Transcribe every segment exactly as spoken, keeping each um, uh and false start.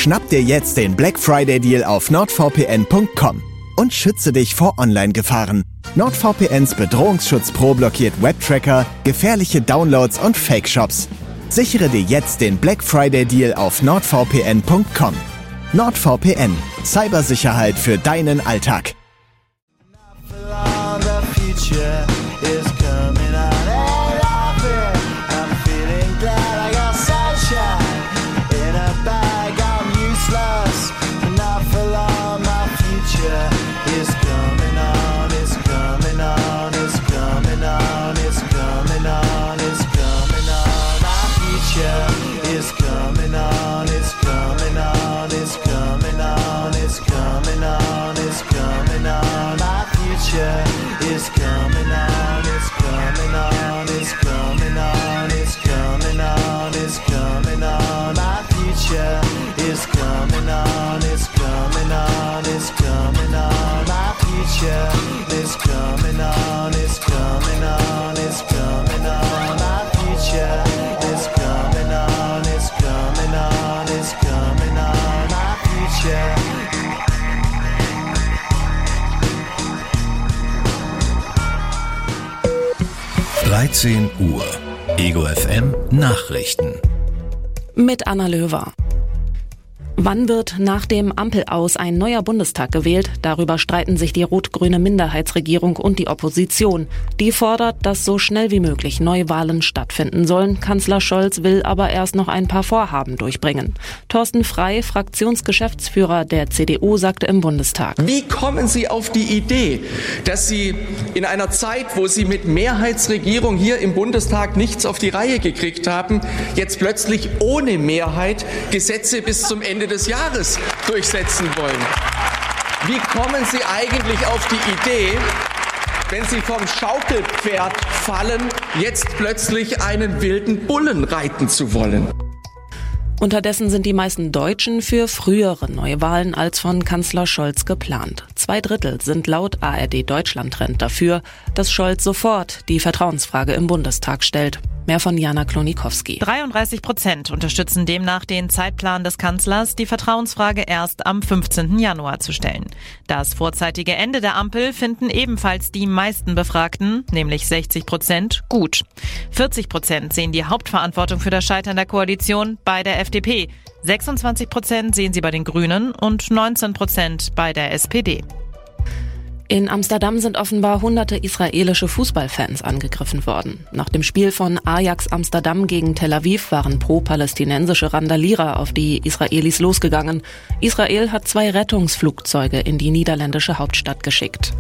Schnapp dir jetzt den Black Friday Deal auf nord v p n punkt com und schütze dich vor Online-Gefahren. NordVPNs Bedrohungsschutz Pro blockiert Webtracker, gefährliche Downloads und Fake-Shops. Sichere dir jetzt den Black Friday Deal auf nord v p n punkt com. NordVPN. Cybersicherheit für deinen Alltag. dreizehn Uhr. Ego F M Nachrichten. Mit Anna Löwer. Wann wird nach dem Ampel-Aus ein neuer Bundestag gewählt? Darüber streiten sich die rot-grüne Minderheitsregierung und die Opposition. Die fordert, dass so schnell wie möglich Neuwahlen stattfinden sollen. Kanzler Scholz will aber erst noch ein paar Vorhaben durchbringen. Thorsten Frey, Fraktionsgeschäftsführer der C D U, sagte im Bundestag: Wie kommen Sie auf die Idee, dass Sie in einer Zeit, wo Sie mit Mehrheitsregierung hier im Bundestag nichts auf die Reihe gekriegt haben, jetzt plötzlich ohne Mehrheit Gesetze bis zum Ende des Jahres durchsetzen wollen? Wie kommen Sie eigentlich auf die Idee, wenn Sie vom Schaukelpferd fallen, jetzt plötzlich einen wilden Bullen reiten zu wollen? Unterdessen sind die meisten Deutschen für frühere Neuwahlen als von Kanzler Scholz geplant. Zwei Drittel sind laut A R D Deutschland-Trend dafür, dass Scholz sofort die Vertrauensfrage im Bundestag stellt. Mehr von Jana Klonikowski. dreiunddreißig Prozent unterstützen demnach den Zeitplan des Kanzlers, die Vertrauensfrage erst am fünfzehnten Januar zu stellen. Das vorzeitige Ende der Ampel finden ebenfalls die meisten Befragten, nämlich sechzig Prozent, gut. vierzig Prozent sehen die Hauptverantwortung für das Scheitern der Koalition bei der F D P. sechsundzwanzig Prozent sehen sie bei den Grünen und neunzehn Prozent bei der S P D. In Amsterdam sind offenbar hunderte israelische Fußballfans angegriffen worden. Nach dem Spiel von Ajax Amsterdam gegen Tel Aviv waren pro-palästinensische Randalierer auf die Israelis losgegangen. Israel hat zwei Rettungsflugzeuge in die niederländische Hauptstadt geschickt.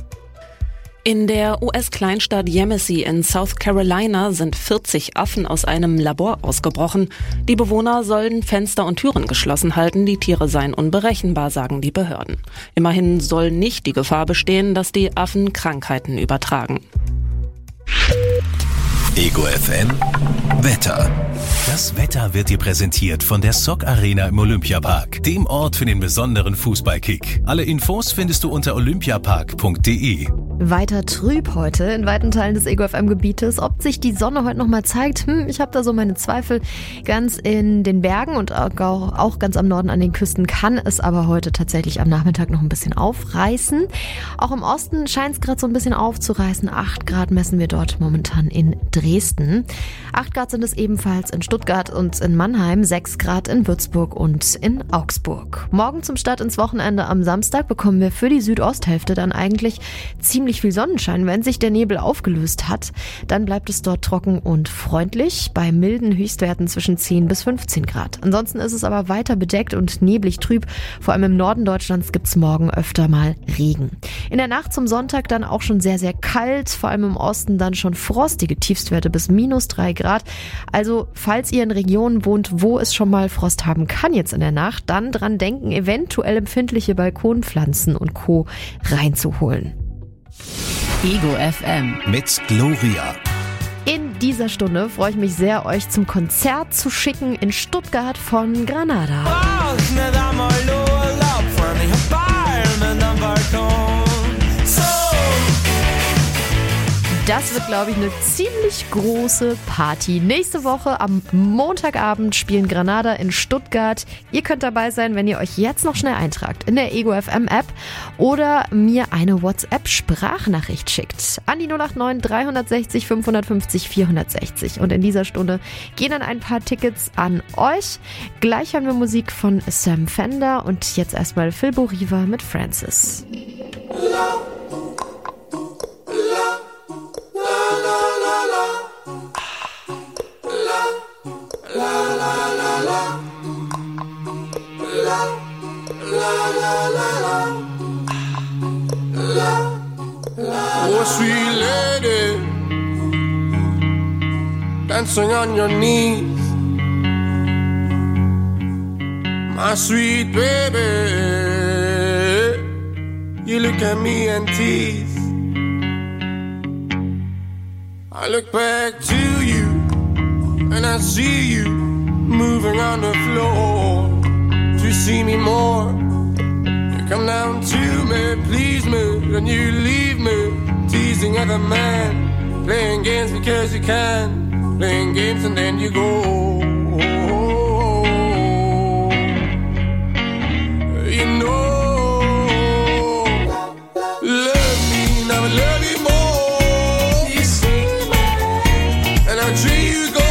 In der U S-Kleinstadt Yemassee in South Carolina sind vierzig Affen aus einem Labor ausgebrochen. Die Bewohner sollen Fenster und Türen geschlossen halten, die Tiere seien unberechenbar, sagen die Behörden. Immerhin soll nicht die Gefahr bestehen, dass die Affen Krankheiten übertragen. Ego F M Wetter. Das Wetter wird dir präsentiert von der Sock Arena im Olympiapark, dem Ort für den besonderen Fußballkick. Alle Infos findest du unter olympiapark punkt de. Weiter trüb heute in weiten Teilen des Ego F M-Gebietes. Ob sich die Sonne heute nochmal zeigt, hm, ich habe da so meine Zweifel. Ganz in den Bergen und auch, auch ganz am Norden an den Küsten kann es aber heute tatsächlich am Nachmittag noch ein bisschen aufreißen. Auch im Osten scheint es gerade so ein bisschen aufzureißen. acht Grad messen wir dort momentan in Dresden. acht Grad sind es ebenfalls in Stuttgart und in Mannheim, sechs Grad in Würzburg und in Augsburg. Morgen zum Start ins Wochenende am Samstag bekommen wir für die Südosthälfte dann eigentlich ziemlich viel Sonnenschein. Wenn sich der Nebel aufgelöst hat, dann bleibt es dort trocken und freundlich bei milden Höchstwerten zwischen zehn bis fünfzehn Grad. Ansonsten ist es aber weiter bedeckt und neblig trüb. Vor allem im Norden Deutschlands gibt es morgen öfter mal Regen. In der Nacht zum Sonntag dann auch schon sehr, sehr kalt. Vor allem im Osten dann schon frostige Tiefstwerte bis minus drei Grad. Also falls ihr in Regionen wohnt, wo es schon mal Frost haben kann jetzt in der Nacht, dann dran denken, eventuell empfindliche Balkonpflanzen und Co. reinzuholen. Ego F M mit Gloria. In dieser Stunde freue ich mich sehr, euch zum Konzert zu schicken in Stuttgart von Granada. Das wird, glaube ich, eine ziemlich große Party. Nächste Woche am Montagabend spielen Granada in Stuttgart. Ihr könnt dabei sein, wenn ihr euch jetzt noch schnell eintragt in der Ego F M App oder mir eine WhatsApp-Sprachnachricht schickt an die null acht neun drei sechs null fünf fünf null vier sechs null. Und in dieser Stunde gehen dann ein paar Tickets an euch. Gleich haben wir Musik von Sam Fender und jetzt erstmal Phil Boriva mit Francis. Oh, sweet lady, dancing on your knees, my sweet baby, you look at me and tease. I look back to you and I see you moving on the floor. To see me more, you come down to me, please me, then you leave me, teasing other men, playing games because you can, playing games and then you go. You know, love me, now love you more. You see me, and I'll treat you gold.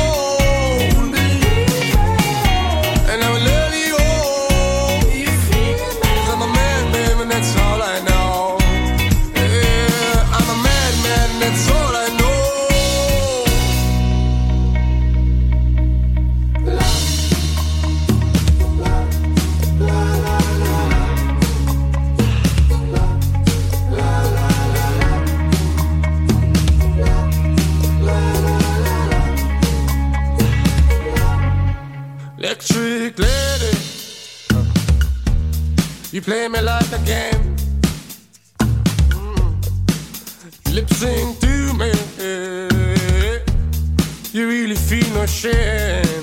And I will love you all. You feel me? 'Cause I'm a madman, and that's all I know. Yeah, I'm a madman, and that's all I know. Electric lady, you play me like a game. Mm. Lip sync to me, you really feel no shame.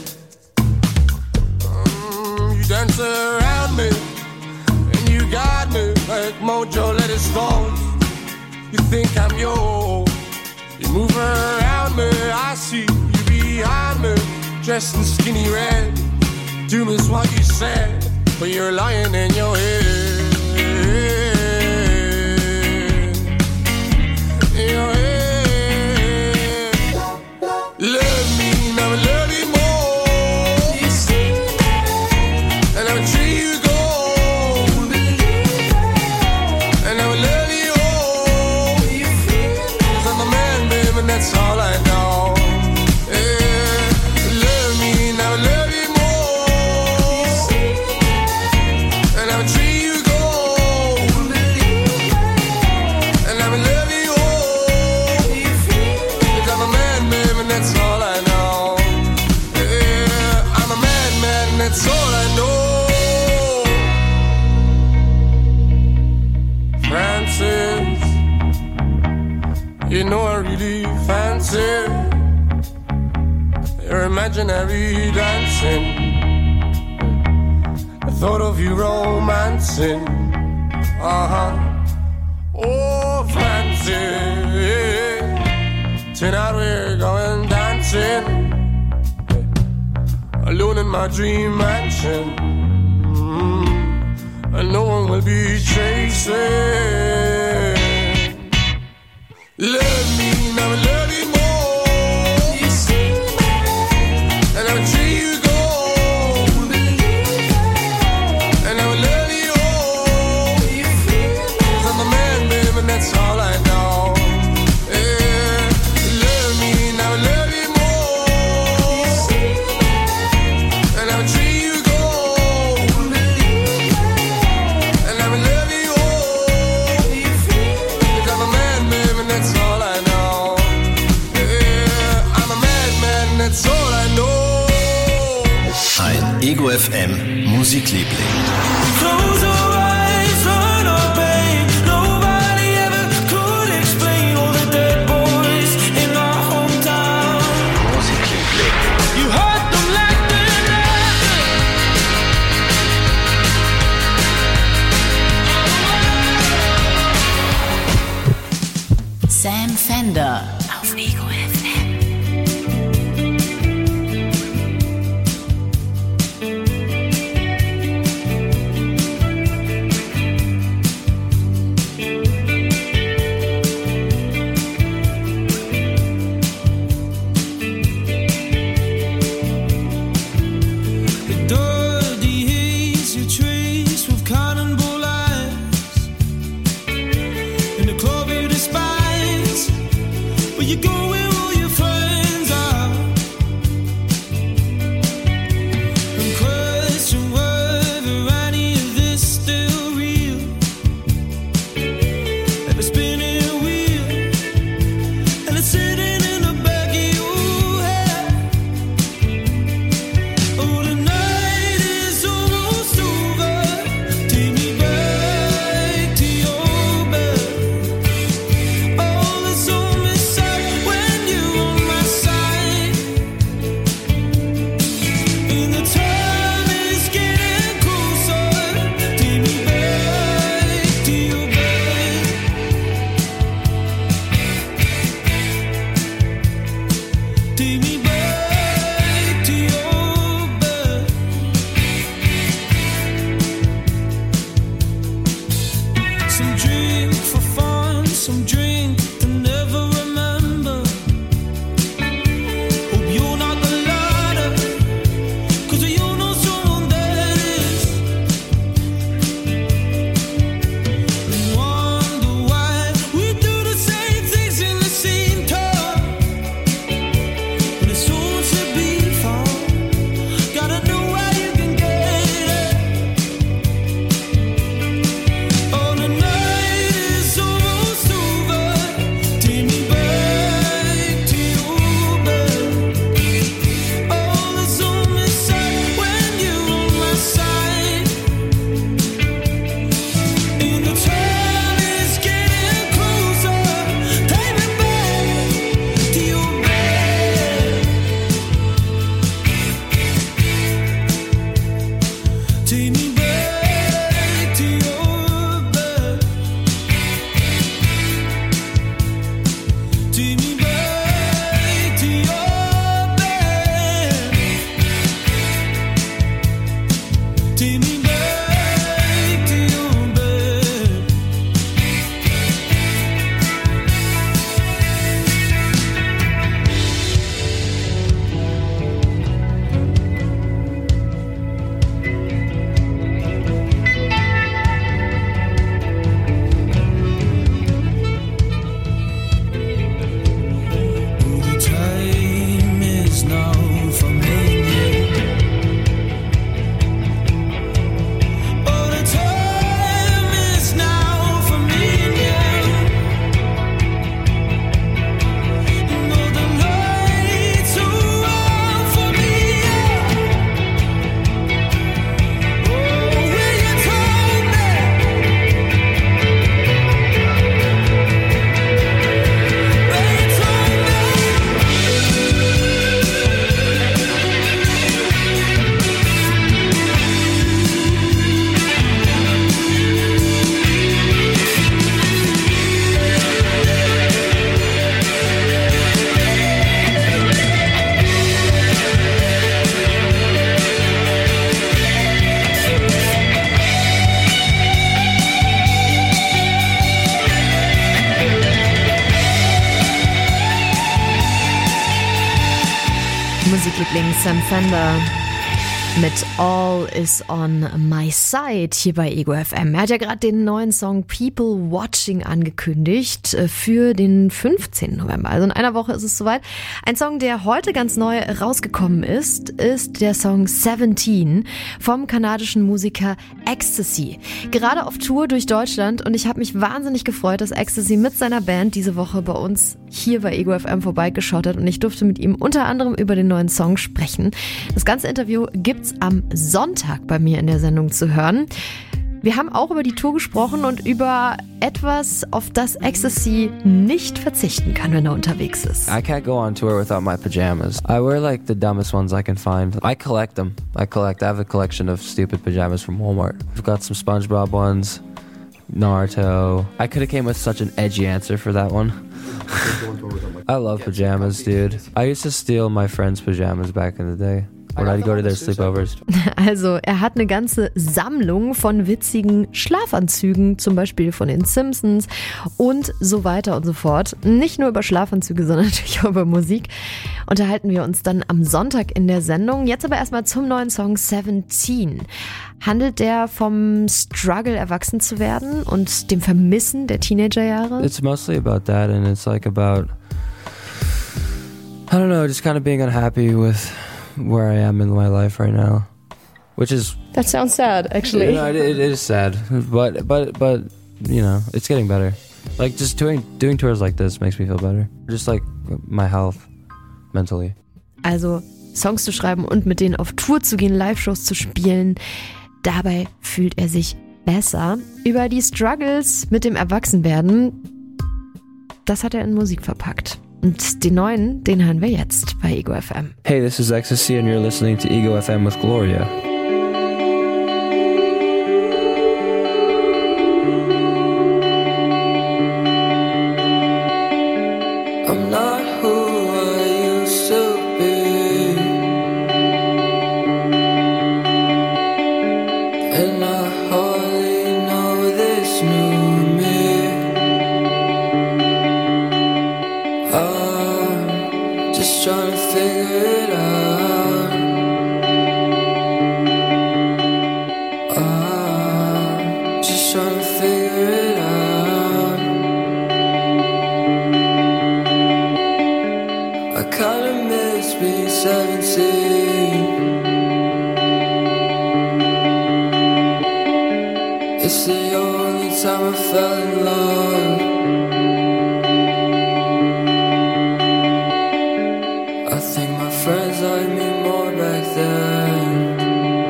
Mm, you dance around me, and you got me like Mojo let it go. You think I'm yours, you move around me, I see you behind me, dressed in skinny red. Do miss what you said, but you're lying in your head. In your head. Love me, now love you more. You see me, and I'll treat you gold. And I will love you all. You feel me? 'Cause I'm a man, baby, and that's all I know. Yeah. Love me, now love you more. That's all I know. Francis, you know I really fancy your imaginary dancing. I thought of you romancing. Uh-huh. Oh, Francis, tonight we're going dancing. Alone in my dream mansion, mm, and no one will be chasing. Love me, now love you more. You see me, and I'll treat you gold. And I will love you all. You feel me? 'Cause I'm a man, baby, and that's all I know. Yeah, love me, now love you more. Treat you gold, and I will love you all. Because I'm a madman, and that's all I know. Yeah, I'm a madman, and that's all I know. Ein Ego F M Musikliebling. Close your eyes, run or pain. Nobody ever could explain all the dead boys in our hometown. Musikliebling. You heard them like Sam Fender. Take me back to your bed. Take me back to your bed. Take me back to your bed. The time is now for me. Oh, the time is now for me. No, the lights are on for me. Oh, will you tell me? Will you tell me? Musikliebling Sam Fender mit All is on my side hier bei Ego F M. Er hat ja gerade den neuen Song People Watching angekündigt äh, für den fünfzehnten November. Also in einer Woche ist es soweit. Ein Song, der heute ganz neu rausgekommen ist, ist der Song siebzehn vom kanadischen Musiker Ecstasy. Gerade auf Tour durch Deutschland und ich habe mich wahnsinnig gefreut, dass Ecstasy mit seiner Band diese Woche bei uns hier bei Ego F M vorbeigeschaut hat und ich durfte mit ihm unter anderem über den neuen Song sprechen. Das ganze Interview gibt's am Sonntag bei mir in der Sendung zu hören. Wir haben auch über die Tour gesprochen und über etwas, auf das Ecstasy nicht verzichten kann, wenn er unterwegs ist. I can't go on tour without my pajamas. I wear like the dumbest ones I can find. I collect them. I collect. I have a collection of stupid pajamas from Walmart. I've got some SpongeBob ones, Naruto. I could have came with such an edgy answer for that one. I love pajamas, dude. I used to steal my friends' pajamas back in the day. When I'd go to their sleepovers. Also, er hat eine ganze Sammlung von witzigen Schlafanzügen, zum Beispiel von den Simpsons und so weiter und so fort. Nicht nur über Schlafanzüge, sondern natürlich auch über Musik. Unterhalten wir uns dann am Sonntag in der Sendung. Jetzt aber erstmal zum neuen Song siebzehn. Handelt der vom Struggle, erwachsen zu werden und dem Vermissen der Teenagerjahre? It's mostly about that, and it's like about, I don't know, just kind of being unhappy with where I am in my life right now, which is That sounds sad, actually. you know, it, it is sad, but but but you know, it's getting better. Like just doing doing tours like this makes me feel better. Just like my health, mentally. Also Songs zu schreiben und mit denen auf Tour zu gehen, Live-Shows zu spielen, dabei fühlt er sich besser. Über die Struggles mit dem Erwachsenwerden, das hat er in Musik verpackt. Und den neuen, den hören wir jetzt bei Ego F M. Hey, this is Ecstasy, and you're listening to Ego F M with Gloria. I'm not who I used to be, and I hardly know this new me. I'm just trying to figure it out. I'm just trying to figure it out. I kinda miss being seventeen. It's the only time I fell in love. I think my friends liked me more back then,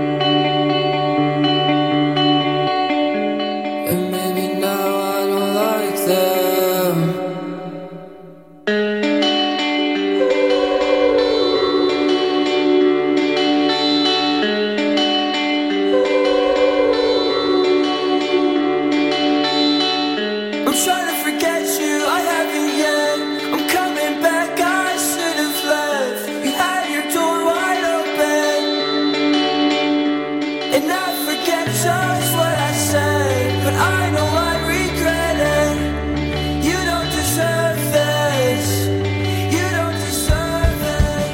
and maybe now I don't like them. just what I say, but I know I regret it. You don't deserve this. You don't deserve it.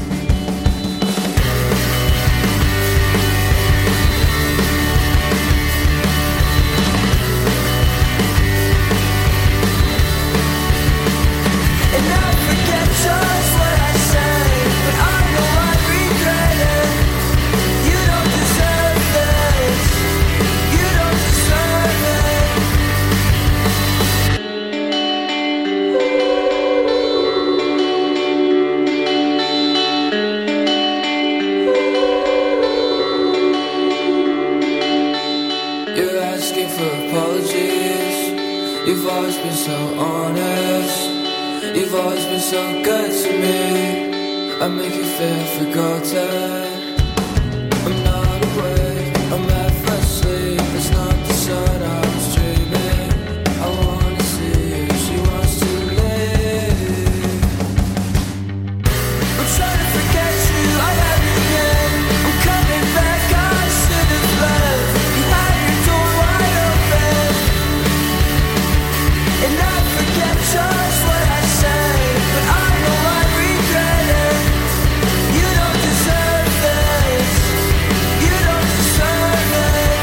And I forget just what I say, but I know I regret it. You don't deserve this. You don't deserve it. You're asking for apologies. You've always been so honest. You've always been so good to me. I make you feel forgotten. I'm not awake, I'm half asleep. It's not the sun I was dreaming. I wanna see you, she wants to leave. I'm trying to forget you, I have you again. I'm coming back, I should have left. You had your door wide open. And I forget just what I say, but I know I regret it. You don't deserve this. You don't deserve it.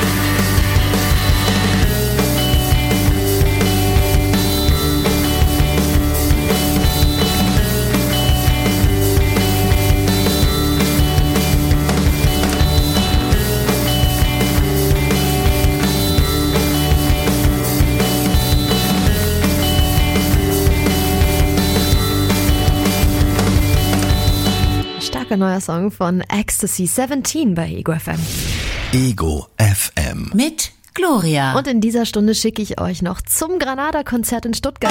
Starker neuer Song von Ecstasy siebzehn bei Ego F M. Ego F M. Mit Gloria. Und in dieser Stunde schicke ich euch noch zum Granada-Konzert in Stuttgart.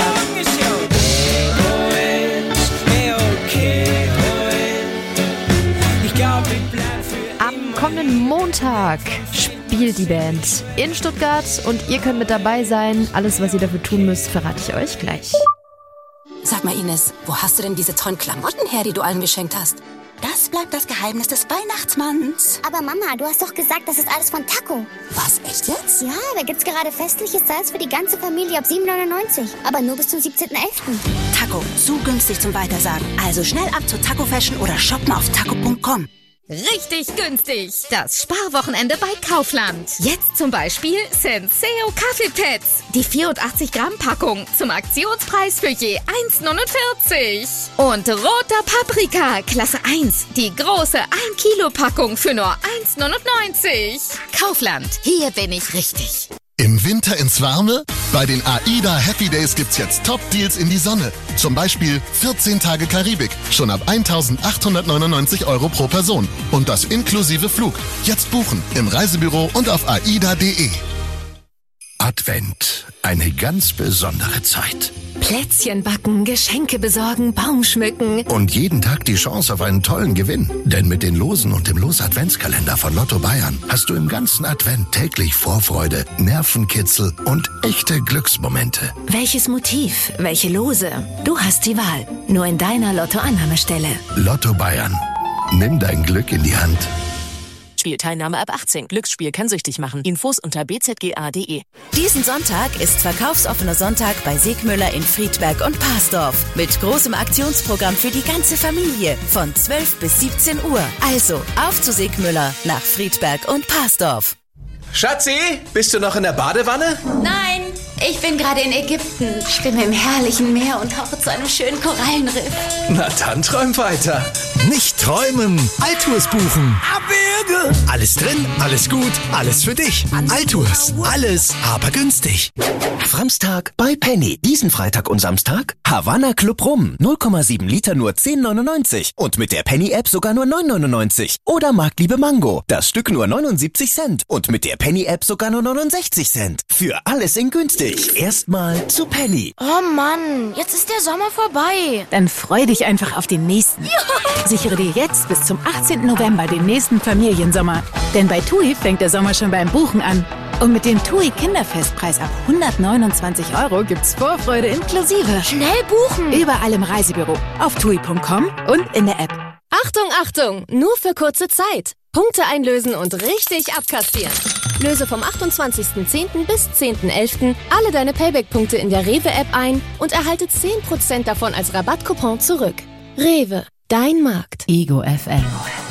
Am kommenden Montag spielt die Band in Stuttgart und ihr könnt mit dabei sein. Alles, was ihr dafür tun müsst, verrate ich euch gleich. Sag mal, Ines, wo hast du denn diese tollen Klamotten her, die du allen geschenkt hast? Das bleibt das Geheimnis des Weihnachtsmanns. Aber Mama, du hast doch gesagt, das ist alles von Taco. Was, echt jetzt? Ja, da gibt's gerade festliche Sales für die ganze Familie ab sieben neunundneunzig. Aber nur bis zum siebzehnten elften Taco, zu günstig zum Weitersagen. Also schnell ab zur Taco Fashion oder shoppen auf taco punkt com. Richtig günstig. Das Sparwochenende bei Kaufland. Jetzt zum Beispiel Senseo Kaffeepads. Die vierundachtzig Gramm Packung zum Aktionspreis für je eins neunundvierzig. Und roter Paprika, Klasse eins. Die große ein Kilo Packung für nur eins neunundneunzig. Kaufland. Hier bin ich richtig. Im Winter ins Warme? Bei den AIDA Happy Days gibt's jetzt Top-Deals in die Sonne. Zum Beispiel vierzehn Tage Karibik, schon ab eintausendachthundertneunundneunzig Euro pro Person. Und das inklusive Flug. Jetzt buchen, im Reisebüro und auf aida punkt de. Advent. Eine ganz besondere Zeit. Plätzchen backen, Geschenke besorgen, Baum schmücken. Und jeden Tag die Chance auf einen tollen Gewinn. Denn mit den Losen und dem Los-Adventskalender von Lotto Bayern hast du im ganzen Advent täglich Vorfreude, Nervenkitzel und echte Glücksmomente. Welches Motiv? Welche Lose? Du hast die Wahl. Nur in deiner Lottoannahmestelle. Lotto Bayern. Nimm dein Glück in die Hand. Spielteilnahme ab achtzehn. Glücksspiel kann süchtig machen. Infos unter b z g a punkt de. Diesen Sonntag ist verkaufsoffener Sonntag bei Segmüller in Friedberg und Parsdorf. Mit großem Aktionsprogramm für die ganze Familie von zwölf bis siebzehn Uhr. Also auf zu Segmüller nach Friedberg und Parsdorf. Schatzi, bist du noch in der Badewanne? Nein, ich bin gerade in Ägypten. Schwimme im herrlichen Meer und tauche zu einem schönen Korallenriff. Na dann träum weiter. Nicht träumen, Altours buchen. Abwürge. Alles drin, alles gut, alles für dich. Altours, alles, aber günstig. Samstag bei Penny. Diesen Freitag und Samstag Havanna Club Rum. null Komma sieben Liter nur zehn neunundneunzig. Und mit der Penny-App sogar nur neun neunundneunzig. Oder Marktliebe Mango. Das Stück nur neunundsiebzig Cent. Und mit der Penny-App sogar nur neunundsechzig Cent. Für alles in günstig. Erstmal zu Penny. Oh Mann, jetzt ist der Sommer vorbei. Dann freu dich einfach auf den nächsten. Ja. Sichere dir jetzt bis zum achtzehnten November den nächsten Familiensommer. Denn bei TUI fängt der Sommer schon beim Buchen an. Und mit dem TUI Kinderfestpreis ab hundertneunundzwanzig Euro gibt's Vorfreude inklusive. Schnell buchen! Überall im Reisebüro, auf tui punkt com und in der App. Achtung, Achtung! Nur für kurze Zeit. Punkte einlösen und richtig abkassieren. Löse vom achtundzwanzigsten zehnten bis zehnten elften alle deine Payback-Punkte in der Rewe-App ein und erhalte zehn Prozent davon als Rabattcoupon zurück. Rewe, dein Markt. Ego F M.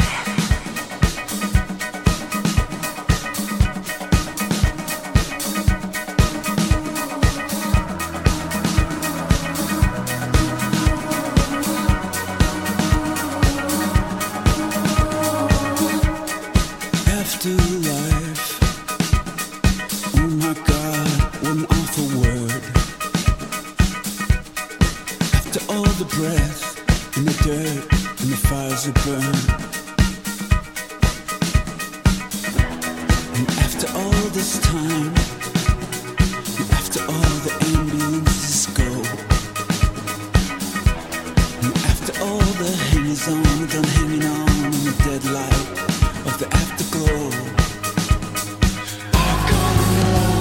Afterlife, oh my God, what an awful word. After all the breath and the dirt and the fires that burn, and after all this time, and after all the ambulances go, and after all the hangers on done hanging on in the dead light of the afterglow, I gotta know,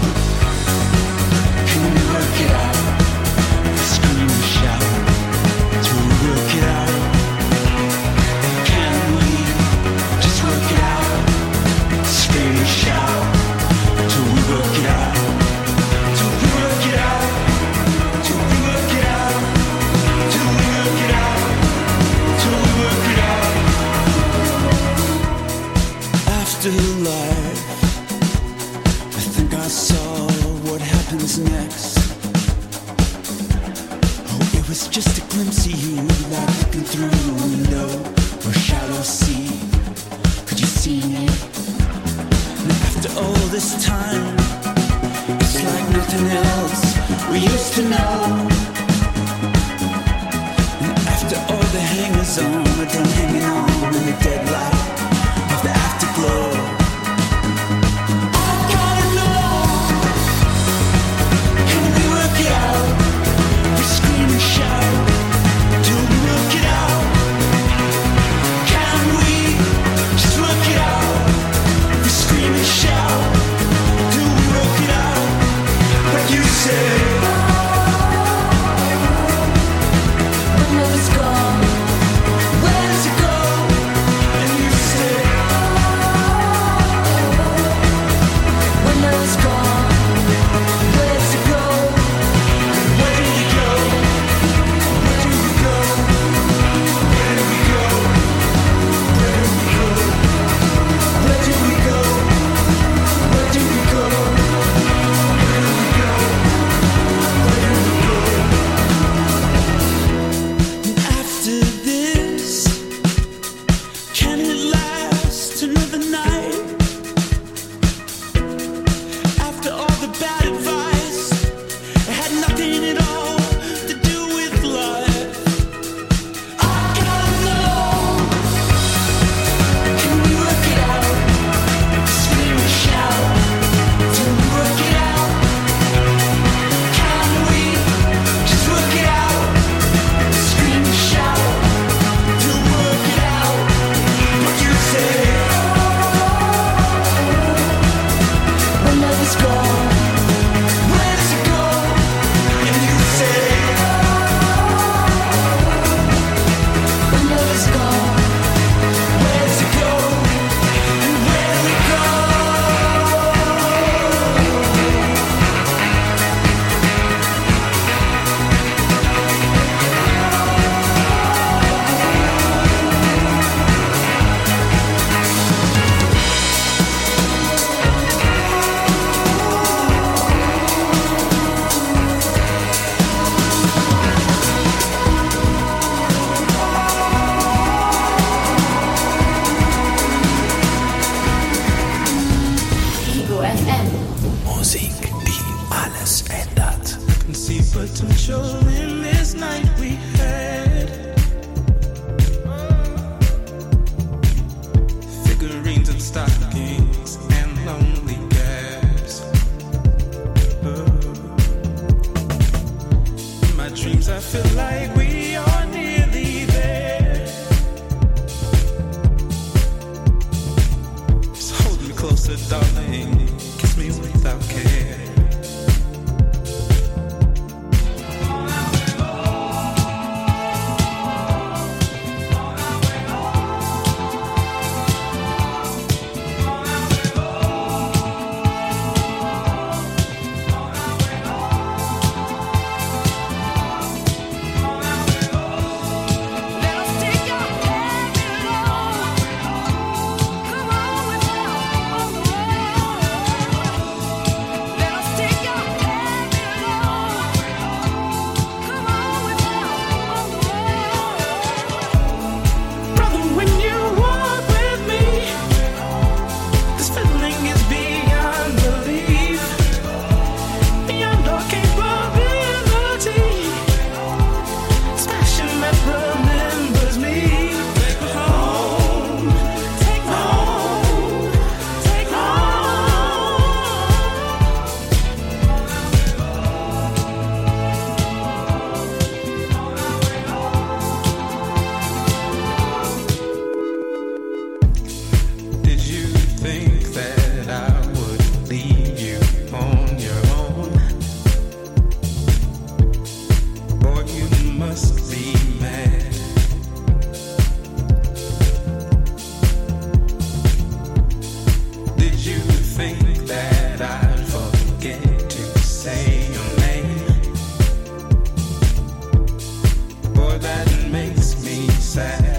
can we work it out? Scream and shout till we work it out. Can we just work it out? Scream and shout till we work it out. Till we work it out. Till we work it out. Till we work it out. Till we work it out. Afterlife, I think I saw what happens next. Oh, it was just a glimpse of you, like looking through a window or a shallow sea. Could you see me? And after all this time, it's like nothing else we used to know. And after all the hangers on are done hanging on in the dead light of the afterglow, I gotta know, can we work it out? We scream and shout till we work it out. Can we just work it out? We scream and shout till we work it out. But you say, when love is gone, where does it go? And you say, when love is gone, where does it go? Where do you go? Where do we go? Where do we go? Where do we go? Where do we go? Where do we go? Where do we go? Where do we go? And after this, can it last another night? After all the bad advice, it had nothing at all to do with life. I gotta know, can we work it out? Scream and shout till we work it out. Can we just work it out? Scream and shout till we work it out. But you say, when love is gone, where does it go? And you say, when love is gone, where does it go? And where do we go? Ego F M. Musik, die alles ändert. I can see potential in this night we had. Figurines and stockings and lonely gaps. In my dreams I feel like we are nearly there. Just hold me closer, darling. Kiss me without care. that I'd forget to say your name. Boy, that makes me sad.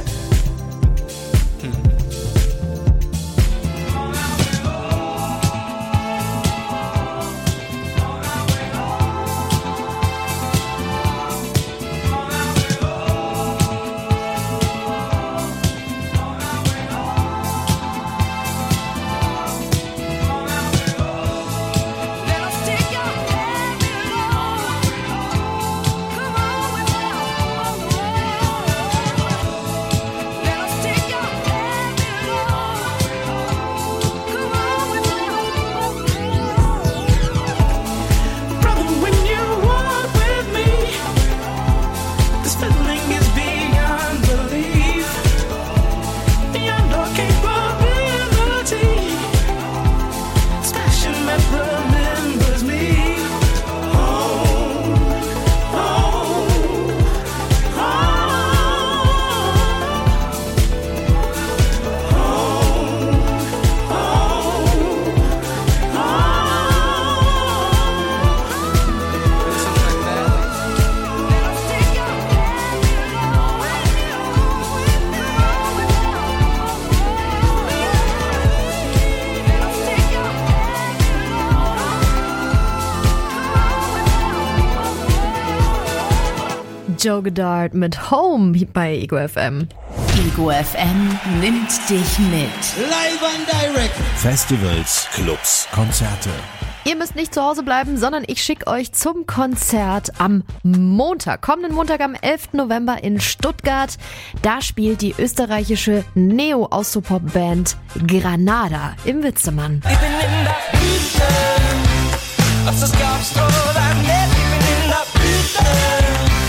Joe Goddard mit Home bei Ego F M. Ego F M nimmt dich mit. Live and direct. Festivals, Clubs, Konzerte. Ihr müsst nicht zu Hause bleiben, sondern ich schicke euch zum Konzert am Montag. Kommenden Montag am elften November in Stuttgart. Da spielt die österreichische Neo-Austropop-Band Granada im Witzemann. Ich bin in der Hütte, ob das glaubst oder nicht, ich bin in der Hütte.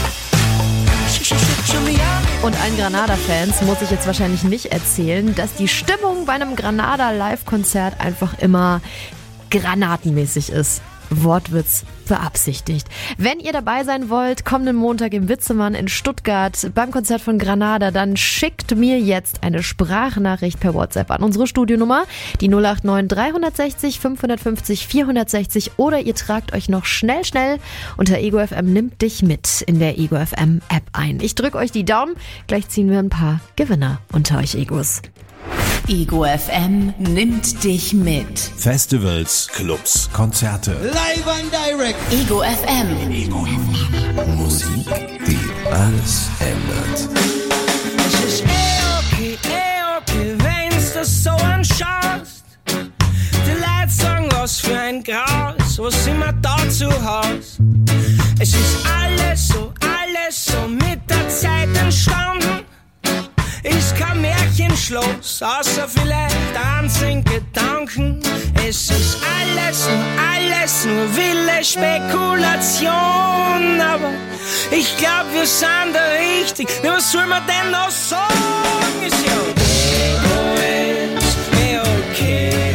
Und allen Granada-Fans muss ich jetzt wahrscheinlich nicht erzählen, dass die Stimmung bei einem Granada-Live-Konzert einfach immer granatenmäßig ist. Wortwitz beabsichtigt. Wenn ihr dabei sein wollt, kommenden Montag im Witzemann in Stuttgart beim Konzert von Granada, dann schickt mir jetzt eine Sprachnachricht per WhatsApp an unsere Studionummer, die null acht neun drei sechs null fünf fünf null vier sechs null, oder ihr tragt euch noch schnell, schnell unter Ego F M nimmt dich mit in der Ego F M App ein. Ich drücke euch die Daumen, gleich ziehen wir ein paar Gewinner unter euch Egos. Ego F M nimmt dich mit. Festivals, Clubs, Konzerte. Live and direct. Ego F M. Ego F M. Musik, die alles ändert. Es ist eh okay, eh okay, wenn's das so anschaust. Die Leute sagen, was für ein Graus, wo sind wir da zu Haus? Es ist alles so, alles so mit der Zeit entstanden. Ist kein Märchenschloss, außer vielleicht einzelne Gedanken. Es ist alles nur, alles nur wilde Spekulation. Aber ich glaub, wir sind da richtig. Was soll man denn noch sagen? Ist ja okay, eh okay,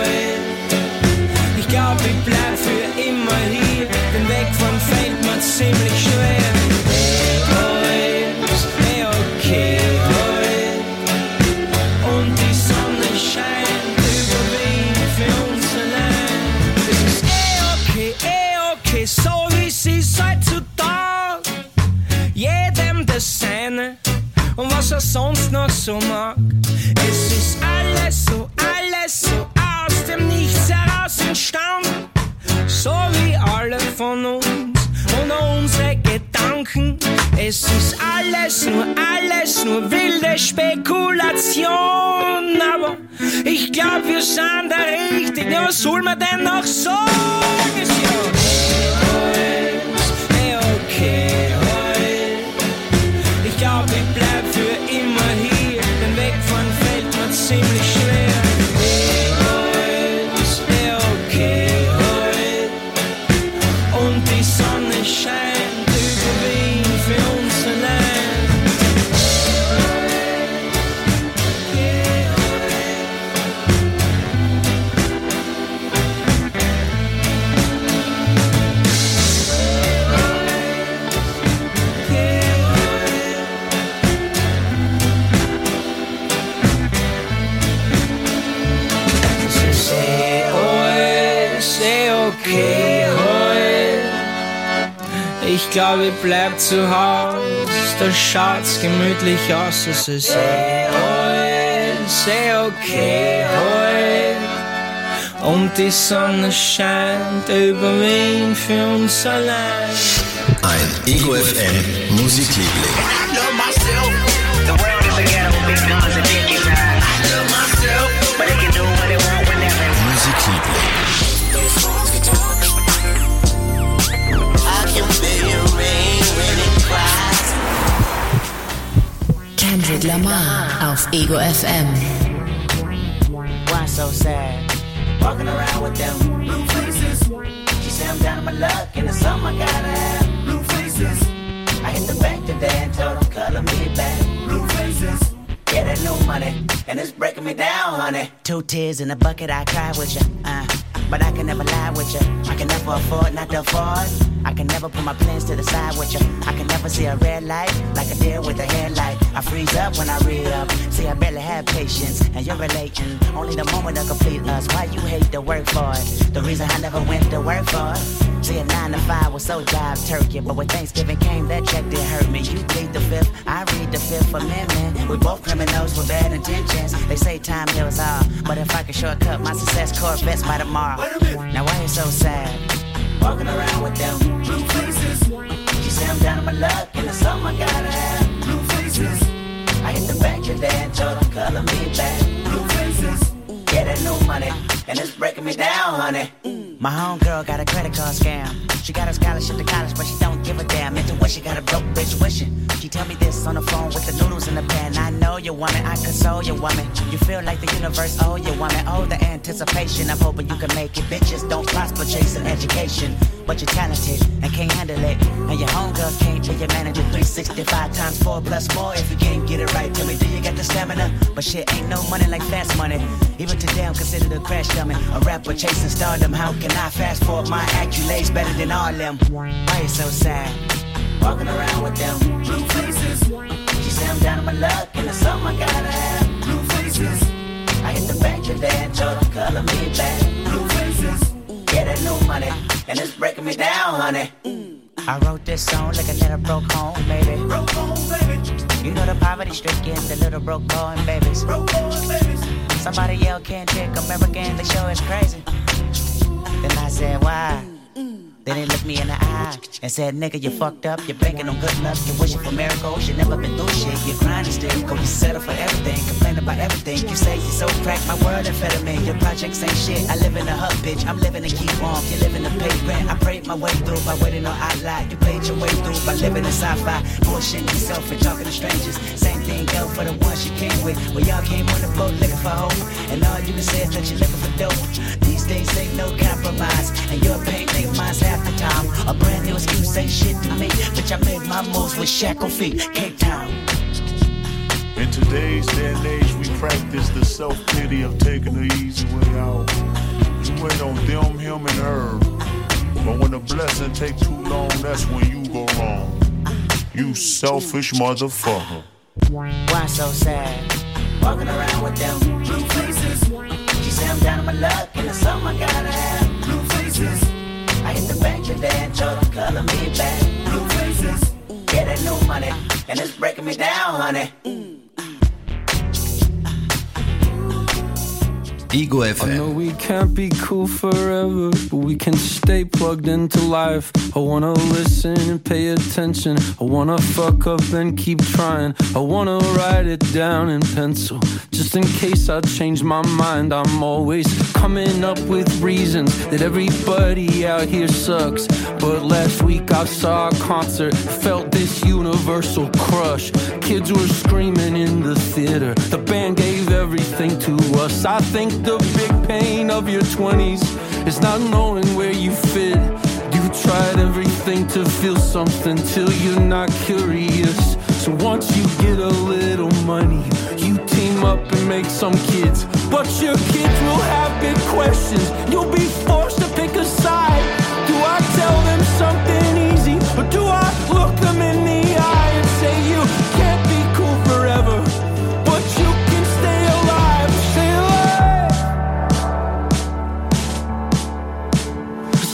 ich glaub, ich bleib für immer hier. Den Weg von fällt mir ziemlich schwer. Eh okay. So wie sie heutzutage, jedem das Seine und was er sonst noch so mag. Es ist alles so, alles so aus dem Nichts heraus entstanden, so wie alle von uns und unsere Gedanken. Es ist alles nur, alles nur wilde Spekulation, aber ich glaub, wir sind da richtig. Ja, was soll man denn noch sagen? Ist ja okay, ich glaub, ich bleib für immer hier. Den Weg von fällt mir ziemlich schwer. Eh okay, und die Sonne scheint über Wien für uns allein. okay heute. Ich glaube, ich bleib zu Haus, da schaut's gemütlich aus. Es ist eh alles eh okay heute. Und die Sonne scheint über Wien für uns allein. Ein Ego F M Musikliebling. Musikliebling. Kendrick Lamar auf Ego F M. Why so sad? Walking around with them blue faces. She said I'm down on my luck and it's something I gotta have. Blue faces. I hit the bank today and told them color me back. Blue faces. Yeah, that new money and it's breaking me down, honey. Two tears in a bucket, I cry with you. Uh, but I can never lie with you. I can never afford not to afford. I can never put my plans to the side with you. I can never see a red light like a deer with a headlight. I freeze up when I read up. See, I barely have patience, and you're relating. Only the moment to complete us. Why you hate to work for it? The reason I never went to work for it. See, a nine to five was so job turkey, but when Thanksgiving came, that check did hurt me. You plead the fifth, I read the Fifth Amendment. We both criminals with bad intentions. They say time heals all, but if I could shortcut my success, Corvettes by tomorrow. Now why you so sad? Walking around with them blue faces. She said I'm down on my luck and it's something I gotta have. Blue faces. I hit the bank today and told them color me back. Blue faces. Yeah, that new money and it's breaking me down, honey. My homegirl got a credit card scam. She got a scholarship to college, but she don't give a damn. Into what she got a broke bitch wishing. She tell me this on the phone with the noodles in the pan. I know you woman, I console you woman. You feel like the universe owe you woman. Oh, the anticipation. I'm hoping you can make it. Bitches don't prosper chasing education, but you're talented and can't handle it. And your homegirl can't be your manager. three sixty-five times four plus more. If you can't get it right, tell me, do you got the stamina? But shit ain't no money like fast money. Even today I'm considered a crash dummy. A rapper chasing stardom. How can I fast forward my accolades better than all them? Why you so sad? Walking around with them blue faces. She said I'm down on my luck and it's something I gotta have. Blue faces. I hit the bank today and told them color me back. Blue faces. Yeah, that new money and it's breaking me down, honey. I wrote this song like a little broke home, baby. Broke home, baby. You know the poverty stricken, the little broke boy and babies. Broke boy and babies. Somebody yell can't take American, the show is crazy. Then I said, why? Then they looked me in the eye and said, nigga, you fucked up. You're banking on good luck. You're wishing for miracles. You never been through shit. You're grinding still. Go, you settle for everything. Complain about everything. You say you're so cracked. My world amphetamine. Your projects ain't shit. I live in a hub, bitch. I'm living to keep warm. You're living to pay rent. I prayed my way through by waiting on outline. You played your way through by living in sci-fi. Bullshitting yourself and talking to strangers. Same thing go for the ones you came with. Well, y'all came on the boat looking for hope. And all you can say is that you're looking for dope. These days ain't no compromise. And your pain ain't mine's half the time. A brand new excuse ain't shit to me. Bitch, I made my moves with shackled feet. Cape Town. In today's day and age, we practice the self-pity of taking the easy way out. You wait on them, him, and her. But when the blessing take too long, that's when you go wrong. You selfish motherfucker. Why so sad? Walking around with them blue faces. She said I'm down on my luck and it's something I gotta have. Blue faces. I hit the bank today and told them color me back. Blue faces. Yeah, that new money and it's breaking me down, honey. Ego F M. I know we can't be cool forever, but we can stay plugged into life. I wanna listen and pay attention. I wanna fuck up and keep trying. I wanna write it down in pencil, just in case I change my mind. I'm always coming up with reasons that everybody out here sucks. But last week I saw a concert, felt this universal crush. Kids were screaming in the theater. The band gave everything to us. I think the big pain of your twenties is not knowing where you fit. You tried everything to feel something till you're not curious. So once you get a little money, you team up and make some kids. But your kids will have big questions. You'll be forced to pick a side. Do I tell them something easy, or do I look them in the eye and say you can't be cool forever, but you can stay alive, stay alive?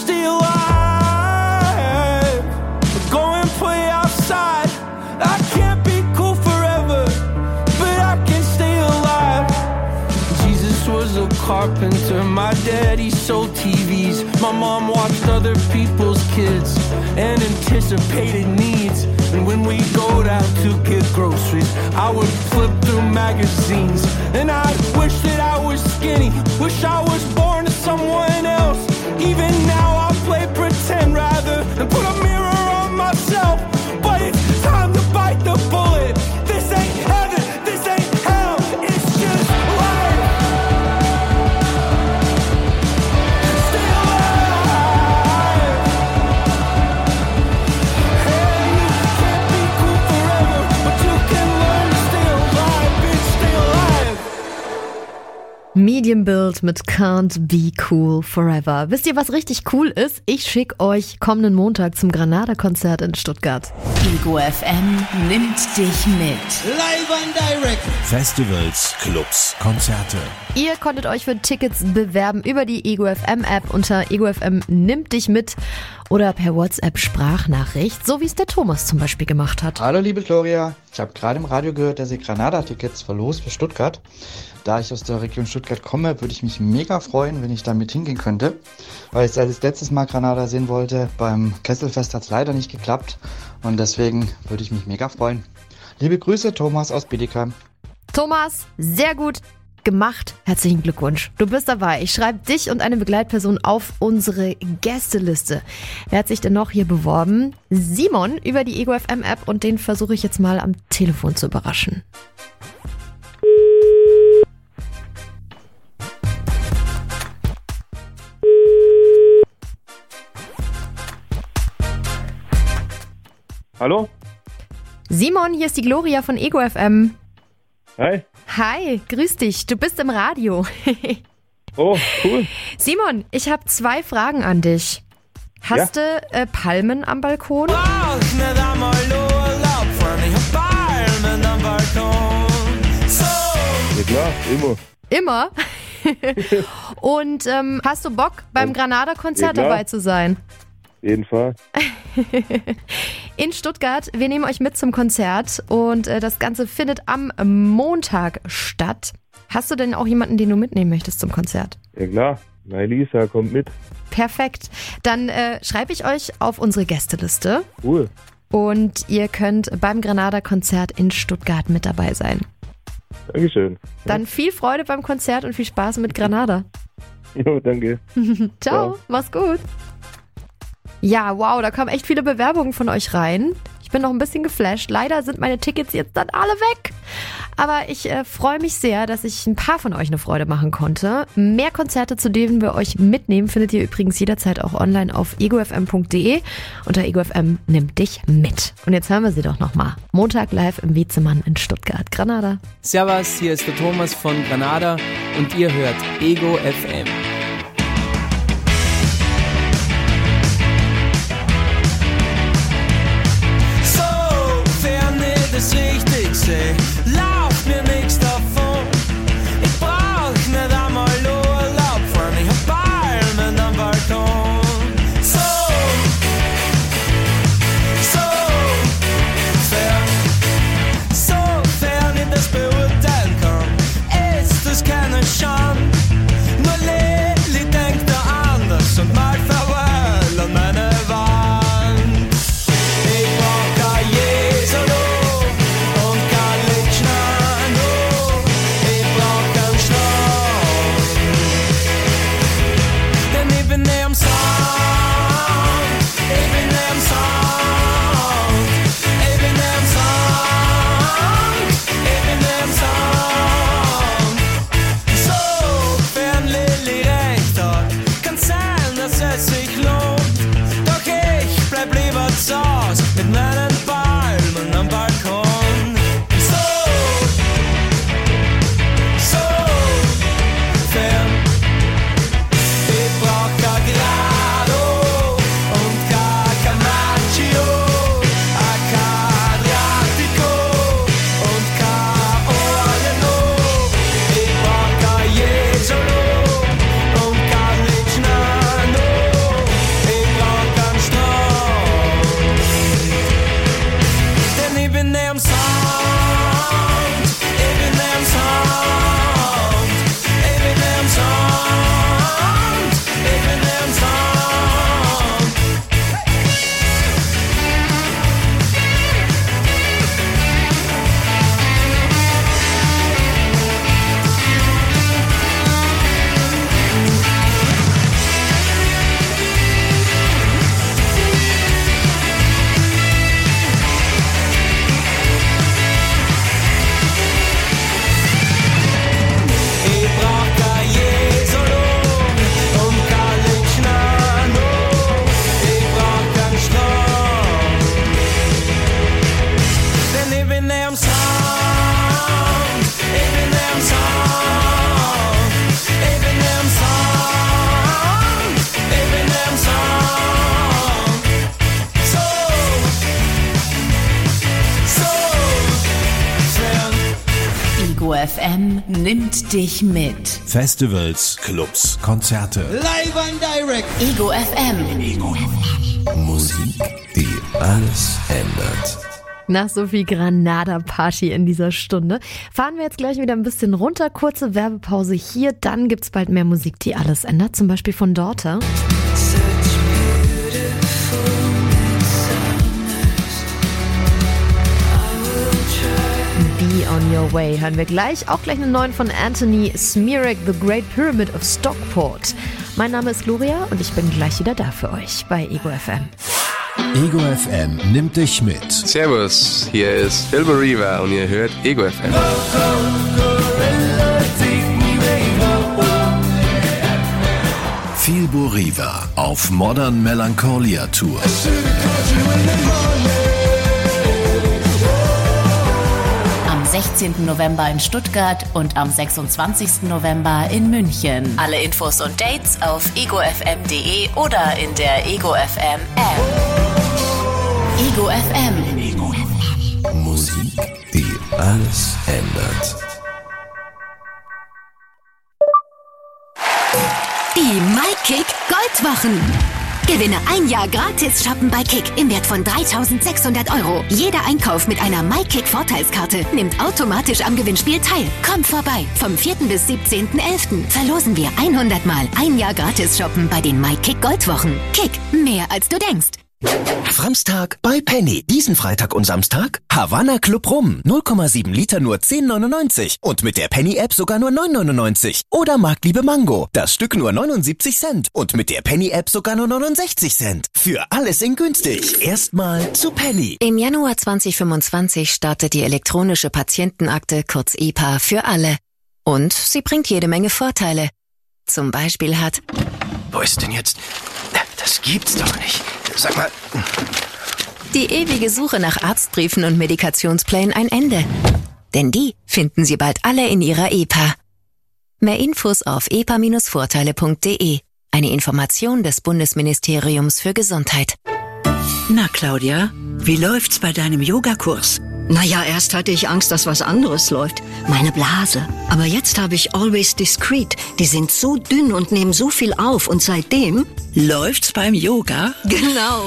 carpenter. My daddy sold T Vs. My mom watched other people's kids and anticipated needs. And when we go down to get groceries, I would flip through magazines. And I wish that I was skinny, wish I was born to someone else. Even now I play pretend rather than put a mirror on myself. But it's time to bite the bullet. This ain't heaven, this ain't hell, it's just life. Stay alive. Hey, you can't be cool forever, but you can learn to stay alive, bitch, stay alive. Medium Build mit Can't Be Cool Forever. Wisst ihr, was richtig cool ist? Ich schicke euch kommenden Montag zum Granada-Konzert in Stuttgart. Ego F M nimmt dich mit. Live and direct. Festivals, Clubs, Konzerte. Ihr konntet euch für Tickets bewerben über die Ego F M App unter Ego F M nimmt dich mit oder per WhatsApp Sprachnachricht, so wie es der Thomas zum Beispiel gemacht hat. Hallo liebe Gloria, ich habe gerade im Radio gehört, dass ihr Granada-Tickets verlost für Stuttgart. Da ich aus der Region Stuttgart komme, würde ich mich mega freuen, wenn ich da mit hingehen könnte. Weil ich seit das letztes Mal Granada sehen wollte, beim Kesselfest hat es leider nicht geklappt. Und deswegen würde ich mich mega freuen. Liebe Grüße, Thomas aus Bietigheim. Thomas, sehr gut gemacht. Herzlichen Glückwunsch. Du bist dabei. Ich schreibe dich und eine Begleitperson auf unsere Gästeliste. Wer hat sich denn noch hier beworben? Simon über die Ego F M App und den versuche ich jetzt mal am Telefon zu überraschen. Hallo? Simon, hier ist die Gloria von Ego F M. Hi. Hi, grüß dich. Du bist im Radio. Oh, cool. Simon, ich habe zwei Fragen an dich. Hast Ja. du äh, Palmen am Balkon? Ja klar, immer. Immer? Und ähm, hast du Bock, beim Granada-Konzert Ja, klar. dabei zu sein? Jeden Fall. In Stuttgart. Wir nehmen euch mit zum Konzert und äh, das Ganze findet am Montag statt. Hast du denn auch jemanden, den du mitnehmen möchtest zum Konzert? Ja klar. Na, Elisa kommt mit. Perfekt. Dann äh, schreibe ich euch auf unsere Gästeliste. Cool. Und ihr könnt beim Granada-Konzert in Stuttgart mit dabei sein. Dankeschön. Dann viel Freude beim Konzert und viel Spaß mit Granada. Jo, danke. Ciao, Ciao. mach's gut. Ja, wow, da kamen echt viele Bewerbungen von euch rein. Ich bin noch ein bisschen geflasht. Leider sind meine Tickets jetzt dann alle weg. Aber ich äh, freue mich sehr, dass ich ein paar von euch eine Freude machen konnte. Mehr Konzerte, zu denen wir euch mitnehmen, findet ihr übrigens jederzeit auch online auf ego f m punkt d e. Unter Ego F M nimmt dich mit. Und jetzt hören wir sie doch nochmal. Montag live im Wiezemann in Stuttgart, Granada. Servus, hier ist der Thomas von Granada und ihr hört Ego F M. Sofern ich das richtig sehe, lauf mir nix davon. Ich brauch nicht einmal Urlaub fahren, ich hab Palmen am Balkon. So, so fern, sofern ich das beurteilen kann, ist das keine Schande. Nur Lili denkt da anders und mal Farewell an meine Wand. Ich brauch kein Jesolo und kein Lichtschnando. Ich brauch keinen Schnau, denn ich bin nicht am Sound. Ich bin nicht am Sound. Ich bin nicht am Sound. Ich bin nicht am Sound. Sofern Lili recht hat, kann sein, dass es sich lohnt. Doch ich bleib lieber zu Haus mit meinen Palmen am Balkon. So, so fern, ich brauch kein Gras. M nimmt dich mit. Festivals, Clubs, Konzerte. Live and direct. Ego F M. Ego F M. Musik, die alles ändert. Nach so viel Granada-Party in dieser Stunde fahren wir jetzt gleich wieder ein bisschen runter. Kurze Werbepause hier, dann gibt's bald mehr Musik, die alles ändert. Zum Beispiel von Daughter. Be on Your Way hören wir gleich. Auch gleich einen neuen von Anthony Smirek, The Great Pyramid of Stockport. Mein Name ist Gloria und ich bin gleich wieder da für euch bei Ego F M. Ego F M nimmt dich mit. Servus, hier ist Phil Riva und ihr hört Ego F M. Phil Riva auf Modern Melancholia Tour. Am sechzehnten November in Stuttgart und am sechsundzwanzigsten November in München. Alle Infos und Dates auf ego f m punkt d e oder in der Ego F M App. Ego F M. Ego F M. Musik, die alles ändert. Die MyKick Goldwochen. Gewinne ein Jahr gratis shoppen bei Kick im Wert von dreitausendsechshundert Euro. Jeder Einkauf mit einer MyKick Vorteilskarte nimmt automatisch am Gewinnspiel teil. Komm vorbei. Vom vierten bis siebzehnten elften verlosen wir hundert Mal ein Jahr gratis shoppen bei den MyKick Goldwochen. Kick, mehr als du denkst. Samstag bei Penny. Diesen Freitag und Samstag Havanna Club Rum. null Komma sieben Liter nur zehn neunundneunzig. Und mit der Penny-App sogar nur neun neunundneunzig. Oder Marktliebe Mango. Das Stück nur neunundsiebzig Cent. Und mit der Penny-App sogar nur neunundsechzig Cent. Für alles in günstig. Erstmal zu Penny. Im Januar zweitausendfünfundzwanzig startet die elektronische Patientenakte, kurz E P A, für alle. Und sie bringt jede Menge Vorteile. Zum Beispiel hat... Wo ist denn jetzt... Das gibt's doch nicht. Sag mal... Die ewige Suche nach Arztbriefen und Medikationsplänen ein Ende. Denn die finden Sie bald alle in Ihrer E P A. Mehr Infos auf e p a Bindestrich vorteile punkt d e. Eine Information des Bundesministeriums für Gesundheit. Na Claudia, wie läuft's bei deinem Yogakurs? Naja, erst hatte ich Angst, dass was anderes läuft. Meine Blase. Aber jetzt habe ich Always Discreet. Die sind so dünn und nehmen so viel auf. Und seitdem... Läuft's beim Yoga? Genau.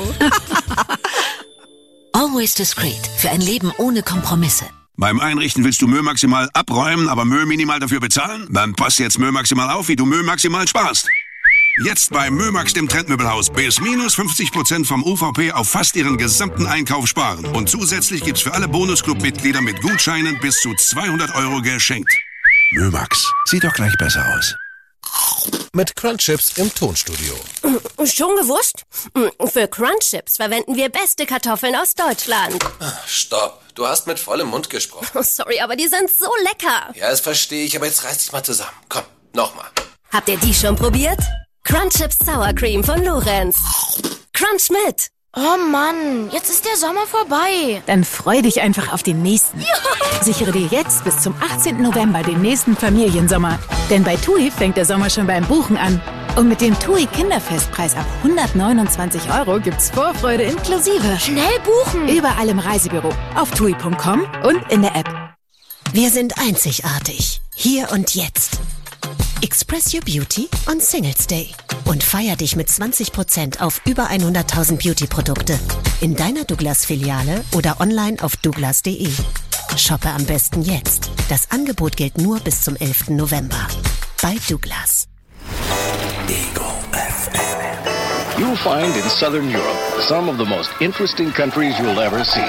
Always Discreet. Für ein Leben ohne Kompromisse. Beim Einrichten willst du Müll maximal abräumen, aber Müll minimal dafür bezahlen? Dann passt jetzt Müll maximal auf, wie du Müll maximal sparst. Jetzt bei Mömax, dem Trendmöbelhaus, bis minus fünfzig Prozent vom U V P auf fast ihren gesamten Einkauf sparen. Und zusätzlich gibt's für alle Bonusclub-Mitglieder mit Gutscheinen bis zu zweihundert Euro geschenkt. Mömax, sieht doch gleich besser aus. Mit Crunchips im Tonstudio. Schon gewusst? Für Crunchips verwenden wir beste Kartoffeln aus Deutschland. Stopp, du hast mit vollem Mund gesprochen. Oh, sorry, aber die sind so lecker. Ja, das verstehe ich, aber jetzt reiß dich mal zusammen. Komm, nochmal. Habt ihr die schon probiert? Crunchips Sour Cream von Lorenz. Crunch mit. Oh Mann, jetzt ist der Sommer vorbei. Dann freu dich einfach auf den nächsten. Ja. Sichere dir jetzt bis zum achtzehnten November den nächsten Familiensommer. Denn bei TUI fängt der Sommer schon beim Buchen an. Und mit dem TUI Kinderfestpreis ab hundertneunundzwanzig Euro gibt's Vorfreude inklusive. Schnell buchen. Überall im Reisebüro, auf tui punkt com und in der App. Wir sind einzigartig. Hier und jetzt. Express Your Beauty on Singles Day. Und feier dich mit zwanzig Prozent auf über hunderttausend Beauty-Produkte. In deiner Douglas-Filiale oder online auf douglas punkt d e. Shoppe am besten jetzt. Das Angebot gilt nur bis zum elften November. Bei Douglas. Ego F M. You'll find in Southern Europe some of the most interesting countries you'll ever see.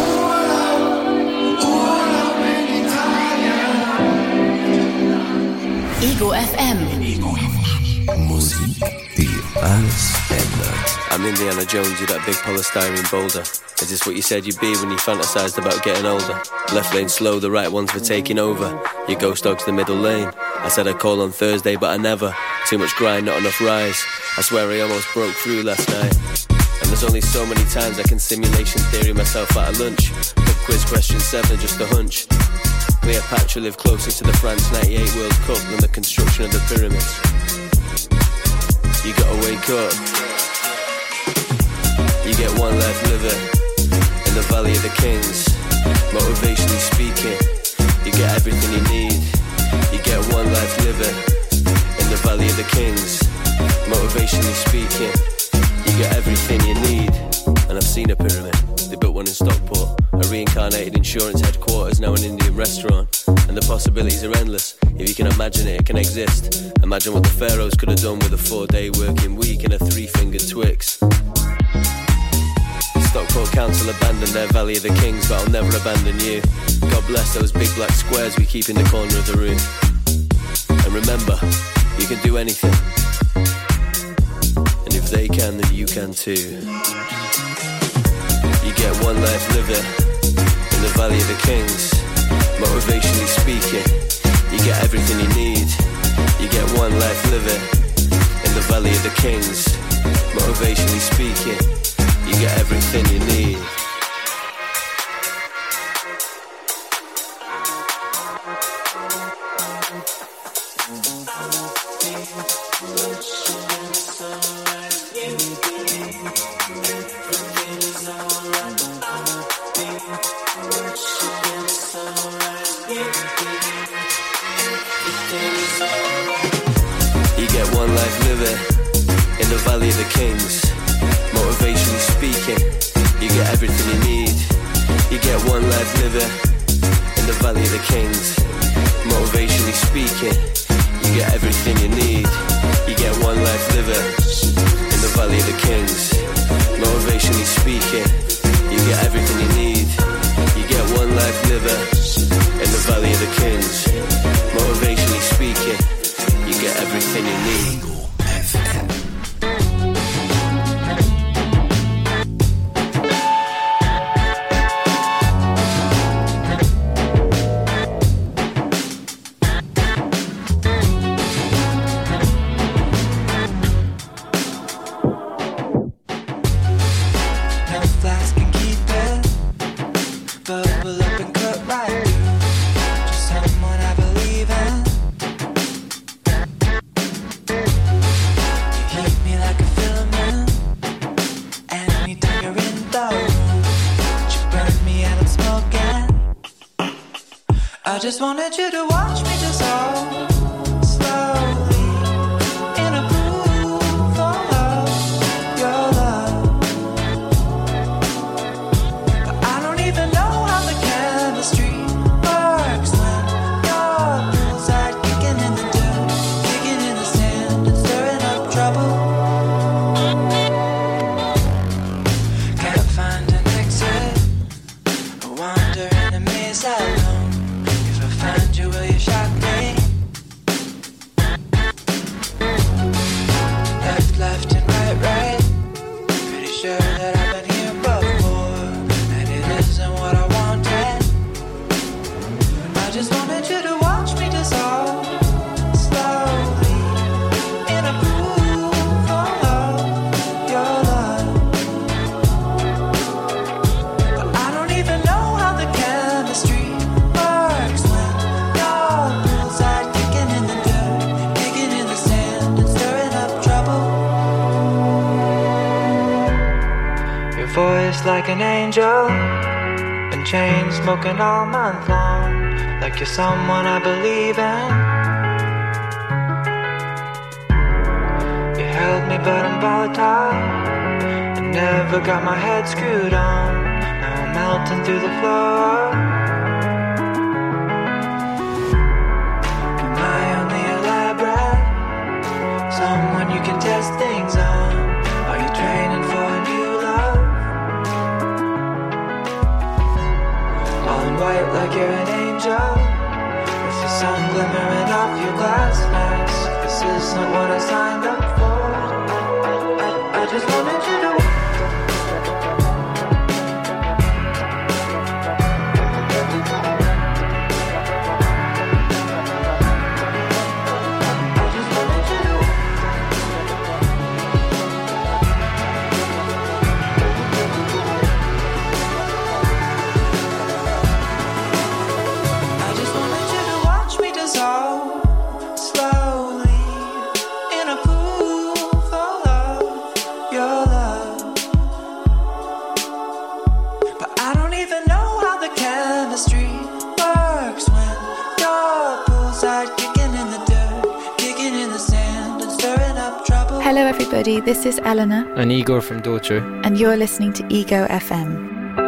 Ego F M. Ego F M. Musik, die alles ändert. I'm Indiana Jones, you that big polystyrene boulder. Is this what you said you'd be when you fantasized about getting older? Left lane slow, the right ones for taking over. Your ghost dog's the middle lane. I said I'd call on Thursday, but I never. Too much grind, not enough rise. I swear I almost broke through last night. And there's only so many times I can simulation theory myself at a lunch. Pub quiz question seven, just a hunch. Cleopatra lived closer to the France ninety-eight World Cup than the construction of the pyramids. You gotta wake up. You get one life living in the Valley of the Kings. Motivationally speaking, you get everything you need. You get one life living in the Valley of the Kings. Motivationally speaking, you get everything you need. And I've seen a pyramid, they built one in Stockport, a reincarnated insurance headquarters, now an Indian restaurant. And the possibilities are endless. If you can imagine it, it can exist. Imagine what the pharaohs could have done with a four-day working week and a three-fingered Twix. Stockport Council abandoned their Valley of the Kings, but I'll never abandon you. God bless those big black squares we keep in the corner of the room. And remember, you can do anything. And if they can, then you can too. You get one life living in the Valley of the Kings. Motivationally speaking, you get everything you need. You get one life living in the Valley of the Kings. Motivationally speaking, you get everything you need. You get one life living in the Valley of the Kings. Motivationally speaking, you get everything you need. You get one life living in the Valley of the Kings. Motivationally speaking, you get everything you need. You get one life living in the Valley of the Kings. Motivationally speaking, you get everything you need. You get one life living in the Valley of the Kings. Motivationally speaking, you get everything you need. I just wanted you to watch me dissolve slowly in a pool full of your love. But I don't even know how the chemistry works when you're poolside, kicking in the dirt, kicking in the sand and stirring up trouble. Can't find an exit, I wander in a maze alone. Find you, will you shock me? Left, left and right, right. Pretty sure that I've been here before, and it isn't what I wanted. I just wanted you to watch me dissolve slowly in a pool full of your love. But I don't even know how the chemistry works. Voice like an angel, been chain smoking all month long, like you're someone I believe in. You held me but I'm volatile, I never got my head screwed on, now I'm melting through the floor. Am I only elaborate, someone you can test things on? Are you training for a new love? White like you're an angel, with the sun glimmering off your glass mask. This isn't what I signed up for. I, I just wanted you to slowly in a pool full of your love. everybody, this is Eleanor. And Igor from Dojo. And you're listening to Ego F M.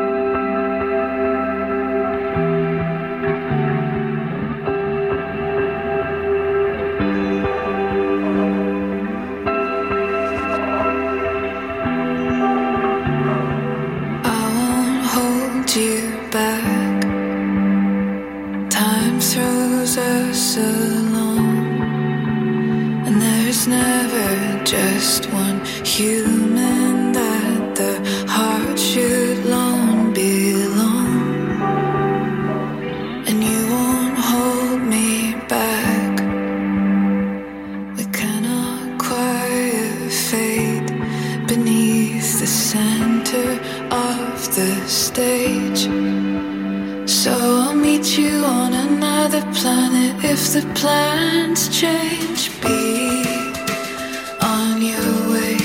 Just one human that the heart should long belong, and you won't hold me back. We cannot quiet fate beneath the center of the stage. So I'll meet you on another planet if the plans change. Be on your way,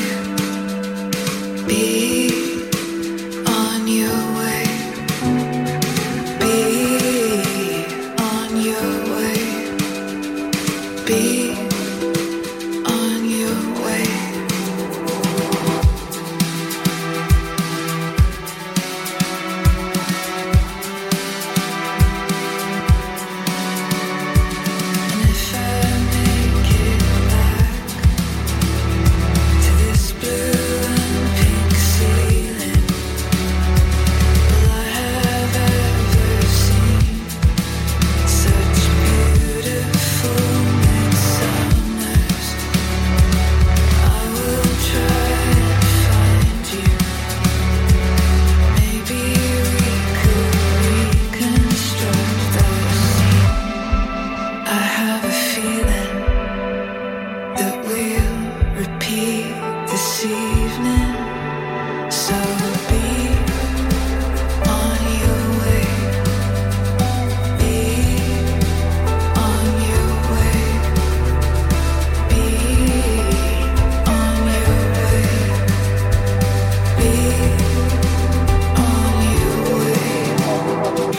be on your way, be on your way, be on your way. And if I make it back to this blue and pink ceiling, all I have ever seen, such beautiful midsummers. I will try and find you. Maybe we could reconstruct that scene. I have a feeling that we'll repeat this evening. So be on your way, be on your way, be on your way, be on your way.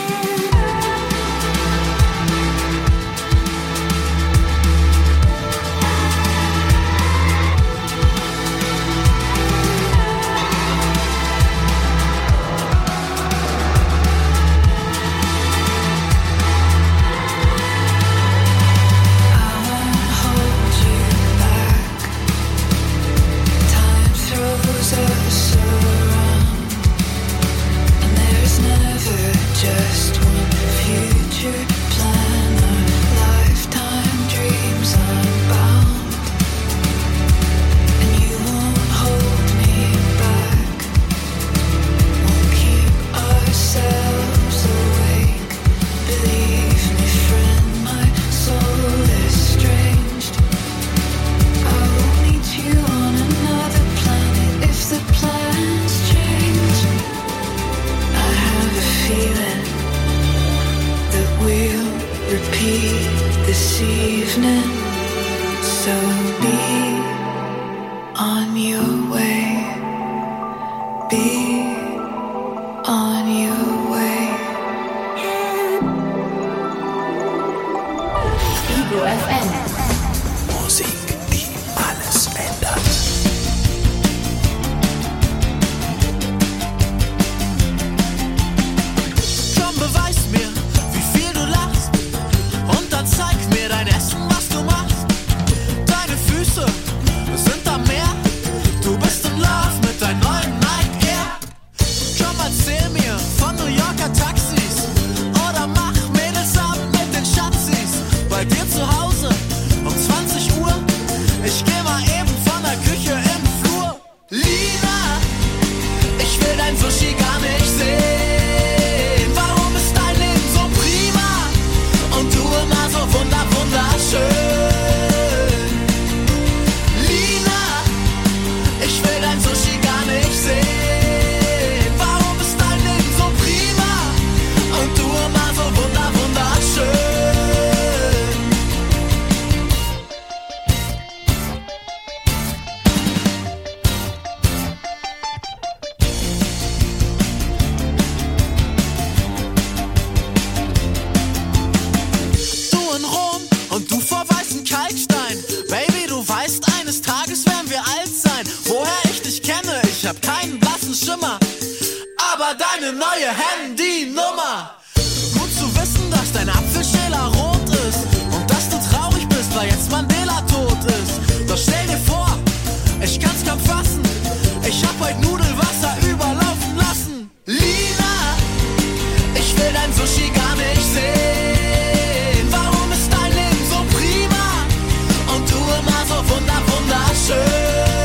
Hold you back. Time throws us around, and there's never just one future plan. Our lifetime dreams unbound, and you won't hold me back. Won't keep ourselves awake. Believe me, friend, my soul is estranged. I will meet you on another planet if the plans change. I have a feeling that we'll repeat this evening. So be on your way, be on your way. Ego F M. Musik, die alles ändert. Komm, beweis mir, wie viel du lachst, und dann zeig mir dein Essen, was du machst. Deine Füße sind am Meer, du bist in Love mit deinem neuen Nike Air. Komm, erzähl mir von New Yorker Taxis, oder mach Mädels ab mit den Schatzis. Bei dir zu Hause um zwanzig Uhr, ich geh mal eben von der Küche im Flur. Lina, ich will dein Sushi gar nicht sehen. Warum ist dein Leben so prima und du immer so wunder, wunderschön? Lina, ich will dein Sushi gar nicht sehen. Warum ist dein Leben so prima und du immer so wunder, wunderschön? Du in Rom und du vor weißen Kalkstein. Baby, du weißt, eines Tages werden wir alt sein. Handynummer. Gut zu wissen, dass dein Apfelschäler rot ist und dass du traurig bist, weil jetzt Mandela tot ist. Doch stell dir vor, ich kann's kaum fassen, ich hab heute Nudelwasser überlaufen lassen. Lina, ich will dein Sushi gar nicht sehen. Warum ist dein Leben so prima und du immer so wunder wunderschön?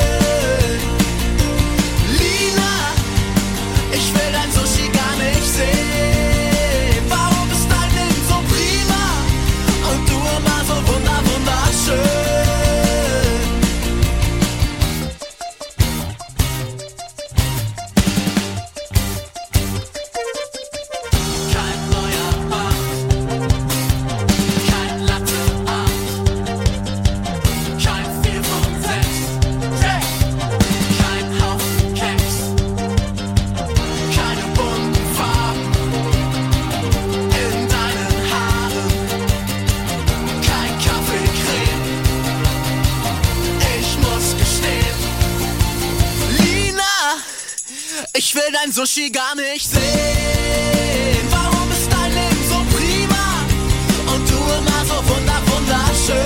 Ich will dein Sushi gar nicht sehen. Warum ist dein Leben so prima und du immer so wunder wunderschön?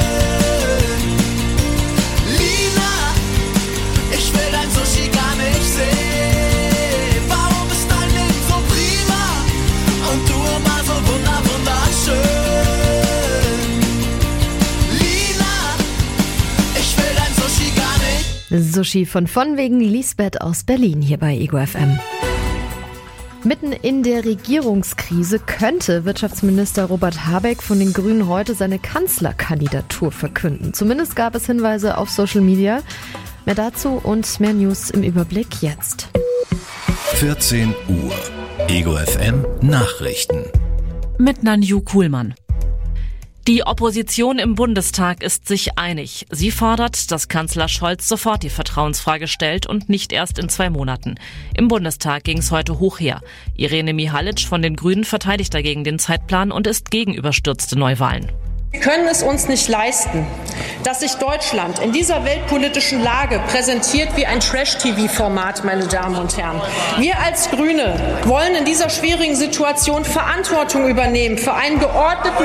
Lina, ich will dein Sushi gar nicht sehen. Warum ist dein Leben so prima und du immer so wunder wunderschön? Lina, ich will dein Sushi gar nicht. Sushi von von wegen Lisbeth aus Berlin hier bei Ego F M. Mitten in der Regierungskrise könnte Wirtschaftsminister Robert Habeck von den Grünen heute seine Kanzlerkandidatur verkünden. Zumindest gab es Hinweise auf Social Media. Mehr dazu und mehr News im Überblick jetzt. vierzehn Uhr. Ego F M Nachrichten. Mit Nanju Kuhlmann. Die Opposition im Bundestag ist sich einig. Sie fordert, dass Kanzler Scholz sofort die Vertrauensfrage stellt und nicht erst in zwei Monaten. Im Bundestag ging es heute hoch her. Irene Mihalic von den Grünen verteidigt dagegen den Zeitplan und ist gegen überstürzte Neuwahlen. Wir können es uns nicht leisten, dass sich Deutschland in dieser weltpolitischen Lage präsentiert wie ein Trash-T V-Format, meine Damen und Herren. Wir als Grüne wollen in dieser schwierigen Situation Verantwortung übernehmen für einen geordneten